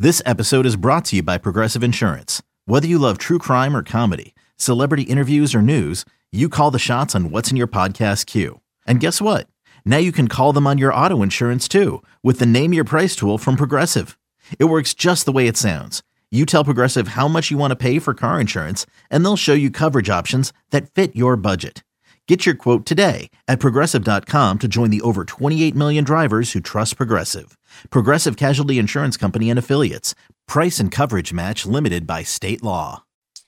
This episode is brought to you by Progressive Insurance. Whether you love true crime or comedy, celebrity interviews or news, you call the shots on what's in your podcast queue. And guess what? Now you can call them on your auto insurance too with the Name Your Price tool from Progressive. It works just the way it sounds. You tell Progressive how much you want to pay for car insurance, and they'll show you coverage options that fit your budget. Get your quote today at Progressive.com to join the over 28 million drivers who trust Progressive. Progressive Casualty Insurance Company and Affiliates. Price and coverage match limited by state law.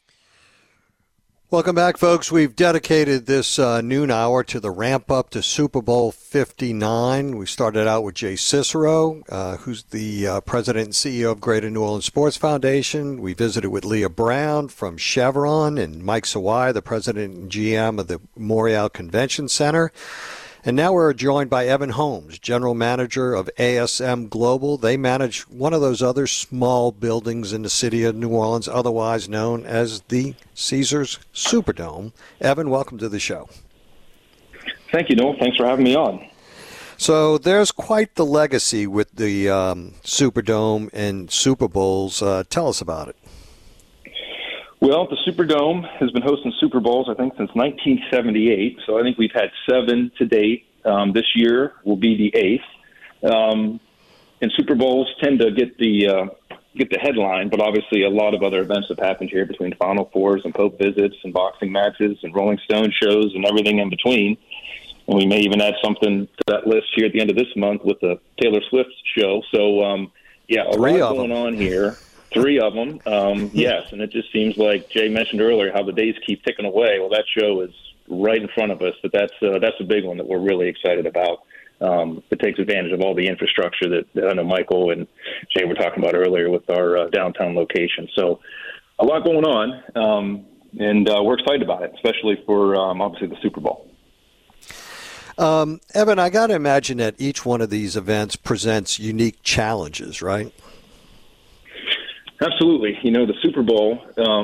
Welcome back, folks. We've dedicated this noon hour to the ramp-up to Super Bowl 59. We started out with Jay Cicero, who's the president and CEO of Greater New Orleans Sports Foundation. We visited with Leah Brown from Chevron and Mike Sawai, the president and GM of the Montreal Convention Center. And now we're joined by Evan Holmes, general manager of ASM Global. They manage one of those other small buildings in the city of New Orleans, otherwise known as the Caesars Superdome. Evan, welcome to the show. Thank you, Noel. Thanks for having me on. So there's quite the legacy with the Superdome and Super Bowls. Tell us about it. Well, the Superdome has been hosting Super Bowls, I think, since 1978. So I think we've had 7 to date. This year will be the 8th. And Super Bowls tend to get the headline, but obviously a lot of other events have happened here between Final Fours and Pope visits and boxing matches and Rolling Stone shows and everything in between. And we may even add something to that list here at the end of this month with the Taylor Swift show. So, a lot going on here. 3 of them, yes, and it just seems like Jay mentioned earlier how the days keep ticking away. Well, that show is right in front of us, but that's a big one that we're really excited about. It takes advantage of all the infrastructure that I know Michael and Jay were talking about earlier with our downtown location. So a lot going on, and we're excited about it, especially for obviously the Super Bowl. Evan, I got to imagine that each one of these events presents unique challenges, right? Absolutely. The Super Bowl,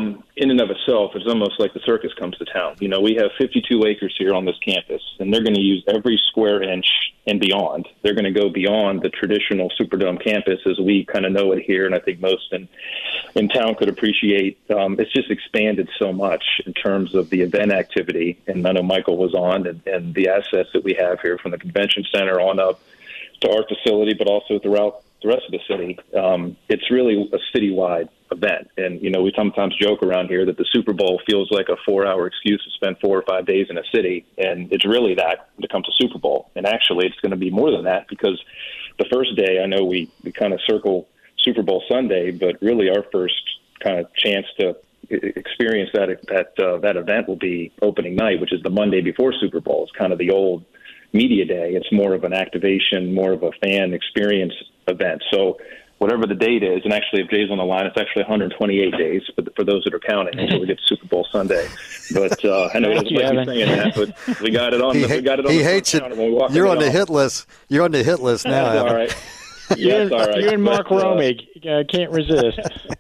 in and of itself, is almost like the circus comes to town. We have 52 acres here on this campus, and they're going to use every square inch and beyond. They're going to go beyond the traditional Superdome campus as we kind of know it here, and I think most in town could appreciate. It's just expanded so much in terms of the event activity, and I know Michael was on, and the assets that we have here from the convention center on up to our facility, but also throughout the rest of the city. It's really a citywide event. And, we sometimes joke around here that the Super Bowl feels like a 4-hour excuse to spend 4 or 5 days in a city. And it's really that when it comes to Super Bowl. And actually, it's going to be more than that because the first day, I know we kind of circle Super Bowl Sunday, but really our first kind of chance to experience that event will be opening night, which is the Monday before Super Bowl. It's kind of the old media day. It's more of an activation, more of a fan experience event. So whatever the date is, and actually if Jay's on the line, it's actually 128 days for those that are counting until we get to Super Bowl Sunday. But I know he doesn't like me saying that, but we got it on. He hates it. You're on the hit list. You're on the hit list now. That's all right. That's all right. You and Mark Romig can't resist.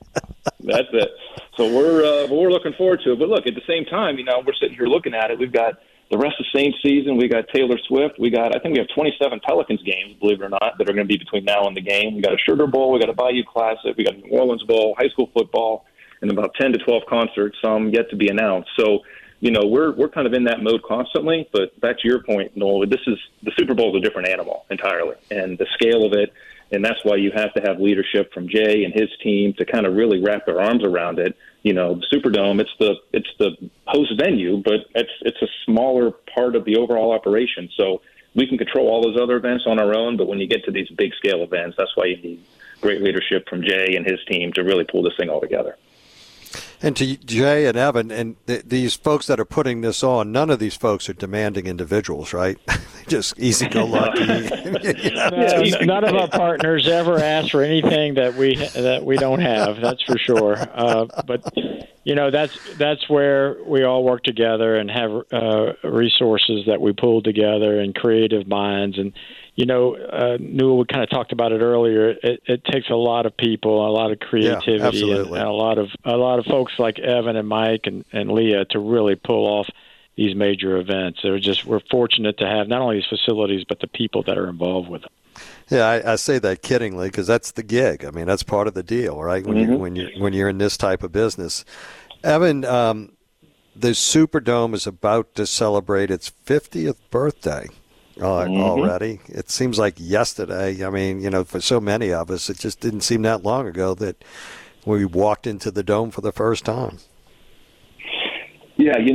That's it. So we're looking forward to it. But look, at the same time, we're sitting here looking at it. We've got the rest of Saints season. We got Taylor Swift. I think we have 27 Pelicans games, believe it or not, that are going to be between now and the game. We got a Sugar Bowl. We got a Bayou Classic. We got a New Orleans Bowl, high school football, and about 10 to 12 concerts, some yet to be announced. So, we're kind of in that mode constantly. But back to your point, Noel, the Super Bowl is a different animal entirely, and the scale of it. And that's why you have to have leadership from Jay and his team to kind of really wrap their arms around it. The Superdome, it's the host venue, but it's a smaller part of the overall operation. So we can control all those other events on our own, but when you get to these big scale events, that's why you need great leadership from Jay and his team to really pull this thing all together. And to Jay and Evan and these folks that are putting this on, none of these folks are demanding individuals, right? Just easy-go-lucky. None of our partners ever ask for anything that we don't have. That's for sure. But that's where we all work together and have resources that we pull together and creative minds. And Newell, we kind of talked about it earlier. It takes a lot of people, a lot of creativity, and a lot of folks like Evan and Mike and Leah to really pull off these major events. We're fortunate to have not only these facilities but the people that are involved with them. Yeah, I say that kiddingly because that's the gig. I mean, that's part of the deal, right? When you're in this type of business. Evan, the Superdome is about to celebrate its 50th birthday already. It seems like yesterday. I mean, for so many of us, it just didn't seem that long ago that we walked into the Dome for the first time. Yeah, and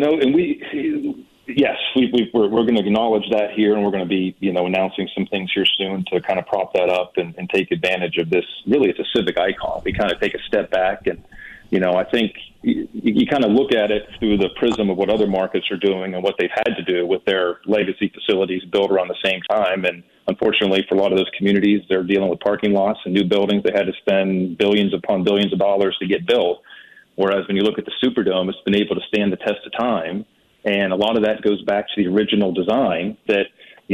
we're going to acknowledge that here, and we're going to be, announcing some things here soon to kind of prop that up and take advantage of this. Really, it's a civic icon. We kind of take a step back, and I think you kind of look at it through the prism of what other markets are doing and what they've had to do with their legacy facilities built around the same time. And unfortunately, for a lot of those communities, they're dealing with parking lots and new buildings. They had to spend billions upon billions of dollars to get built. Whereas when you look at the Superdome, it's been able to stand the test of time. And a lot of that goes back to the original design that,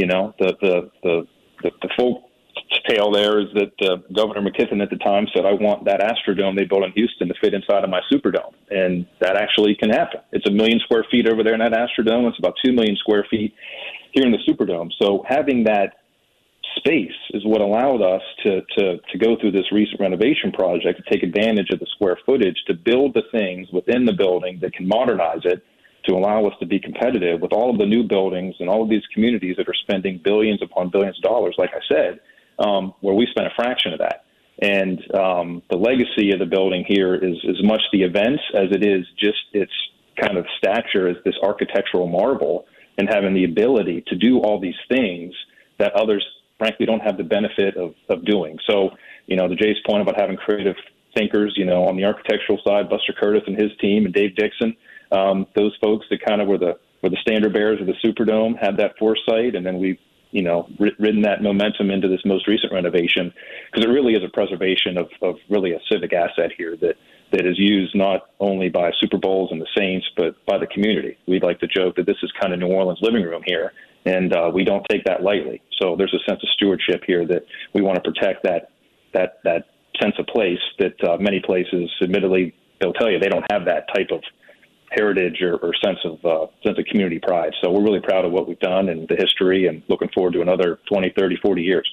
the full tale there is that Governor McKiffen at the time said, I want that Astrodome they built in Houston to fit inside of my Superdome. And that actually can happen. It's 1 million square feet over there in that Astrodome. It's about 2 million square feet here in the Superdome. So having that space is what allowed us to go through this recent renovation project, to take advantage of the square footage, to build the things within the building that can modernize it, to allow us to be competitive with all of the new buildings and all of these communities that are spending billions upon billions of dollars, like I said, where we spent a fraction of that. And the legacy of the building here is as much the events as it is just its kind of stature as this architectural marvel, and having the ability to do all these things that others, frankly, don't have the benefit of doing. So, to Jay's point about having creative thinkers, on the architectural side, Buster Curtis and his team, and Dave Dixon, those folks that kind of were the standard bearers of the Superdome, had that foresight, and then we've ridden that momentum into this most recent renovation, because it really is a preservation of really a civic asset here that is used not only by Super Bowls and the Saints, but by the community. We'd like to joke that this is kind of New Orleans living room here, and we don't take that lightly. So there's a sense of stewardship here that we want to protect that sense of place that many places, admittedly, they'll tell you they don't have that type of heritage or sense of community pride. So we're really proud of what we've done and the history, and looking forward to another 20, 30, 40 years.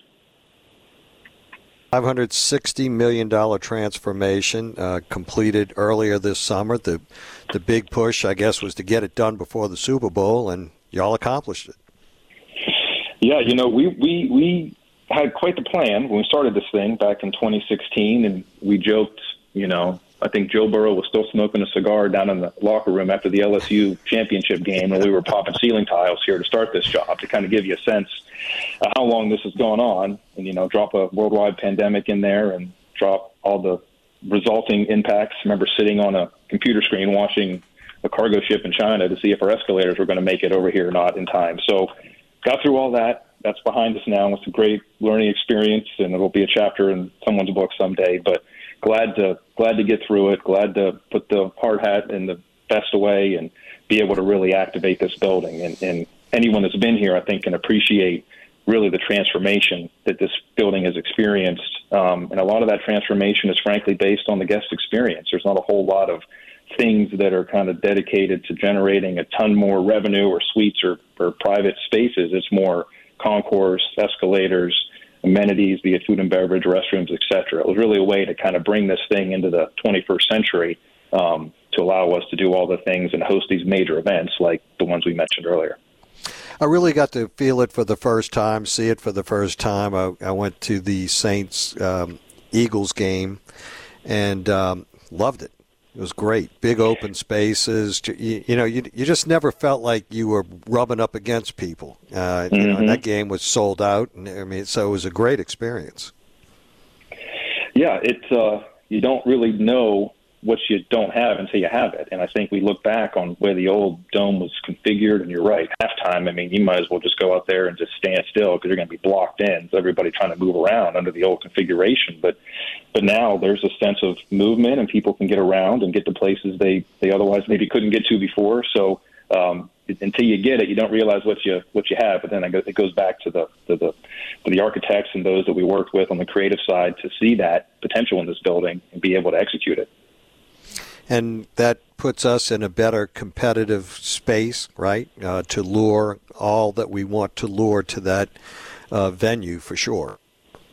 $560 million transformation completed earlier this summer. The big push, I guess, was to get it done before the Super Bowl, and y'all accomplished it. Yeah, we had quite the plan when we started this thing back in 2016, and we joked, I think Joe Burrow was still smoking a cigar down in the locker room after the LSU championship game, and we were popping ceiling tiles here to start this job, to kind of give you a sense of how long this has gone on, and, drop a worldwide pandemic in there and drop all the resulting impacts. I remember sitting on a computer screen watching a cargo ship in China to see if our escalators were going to make it over here or not in time. So got through all that. That's behind us now. It's a great learning experience, and it'll be a chapter in someone's book someday. But glad to get through it. Glad to put the hard hat and the vest away and be able to really activate this building. And anyone that's been here, I think, can appreciate really the transformation that this building has experienced. And a lot of that transformation is frankly based on the guest experience. There's not a whole lot of things that are kind of dedicated to generating a ton more revenue or suites or private spaces. It's more concourse, escalators, amenities, be it food and beverage, restrooms, et cetera. It was really a way to kind of bring this thing into the 21st century to allow us to do all the things and host these major events like the ones we mentioned earlier. I really got to feel it for the first time, see it for the first time. I went to the Saints-Eagles game and loved it. It was great. Big open spaces. You just never felt like you were rubbing up against people. And that game was sold out. And so it was a great experience. Yeah, it's you don't really know what you don't have until you have it. And I think we look back on where the old dome was configured, and you're right, halftime, you might as well just go out there and just stand still because you're going to be blocked in. So everybody trying to move around under the old configuration. But now there's a sense of movement, and people can get around and get to places they otherwise maybe couldn't get to before. So until you get it, you don't realize what you have. But then it goes back to the architects and those that we worked with on the creative side to see that potential in this building and be able to execute it. And that puts us in a better competitive space, right, to lure all that we want to lure to that venue for sure.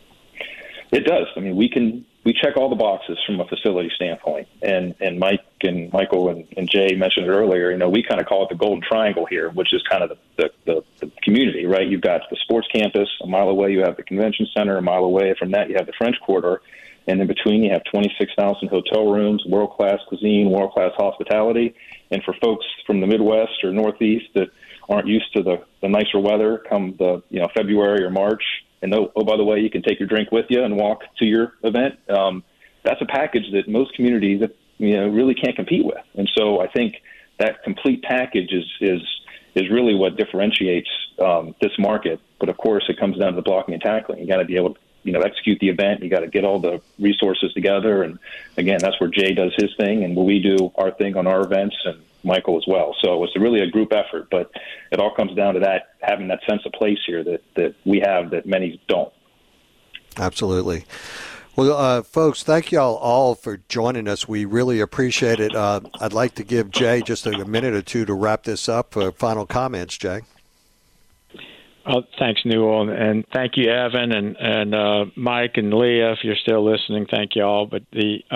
It does. I mean, we check all the boxes from a facility standpoint, and Mike and Michael and Jay mentioned it earlier. You know, we kind of call it the golden triangle here, which is kind of the community, right? You've got the sports campus a mile away, you have the convention center a mile away. From that, you have the French Quarter, and in between, you have 26,000 hotel rooms, world-class cuisine, world-class hospitality. And for folks from the Midwest or Northeast that aren't used to the nicer weather, come the February or March. And oh, by the way, you can take your drink with you and walk to your event. That's a package that most communities, really can't compete with. And so I think that complete package is really what differentiates this market. But of course, it comes down to the blocking and tackling. You got to be able to execute the event. You got to get all the resources together. And again, that's where Jay does his thing, and where we do our thing on our events, and Michael as well. So it's really a group effort, but it all comes down to that, having that sense of place here that we have that many don't. Absolutely. Well, folks, thank you all for joining us. We really appreciate it. I'd like to give Jay just a minute or two to wrap this up for final comments, Jay. Thanks, Newell, and thank you, Evan, and Mike and Leah, if you're still listening. Thank you all. But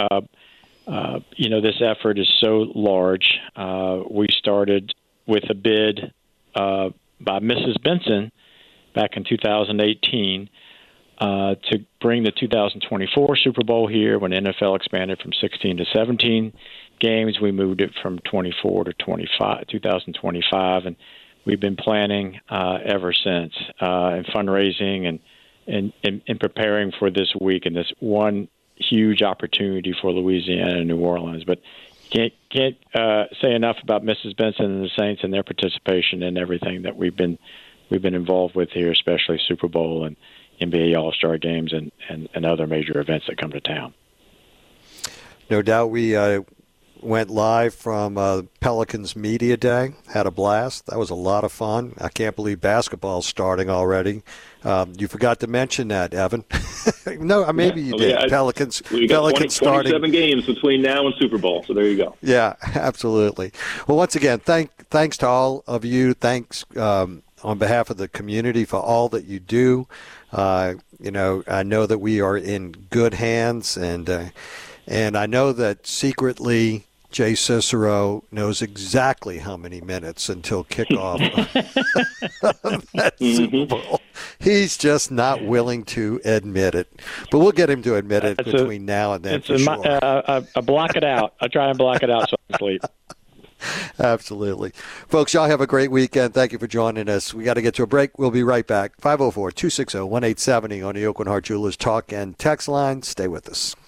this effort is so large. We started with a bid by Mrs. Benson back in 2018 to bring the 2024 Super Bowl here. When NFL expanded from 16 to 17 games, we moved it from 24 to 2025, and we've been planning ever since, and fundraising and preparing for this week and this one huge opportunity for Louisiana and New Orleans. But can't say enough about Mrs. Benson and the Saints and their participation in everything that we've been involved with here, especially Super Bowl and NBA All-Star games and other major events that come to town. No doubt. We went live from Pelicans Media Day. Had a blast. That was a lot of fun. I can't believe basketball's starting already. You forgot to mention that, Evan. No, maybe you did. Yeah, Pelicans. We got Pelicans 27 games between now and Super Bowl, so there you go. Yeah, absolutely. Well, once again, thanks to all of you. Thanks on behalf of the community for all that you do. I know that we are in good hands, and I know that secretly Jay Cicero knows exactly how many minutes until kickoff of that Super Bowl. He's just not willing to admit it. But we'll get him to admit it between now and then. I block it out. I try and block it out so I can sleep. Absolutely. Folks, y'all have a great weekend. Thank you for joining us. We got to get to a break. We'll be right back. 504-260-1870 on the Aucoin Hart Jewelers Talk and Text line. Stay with us.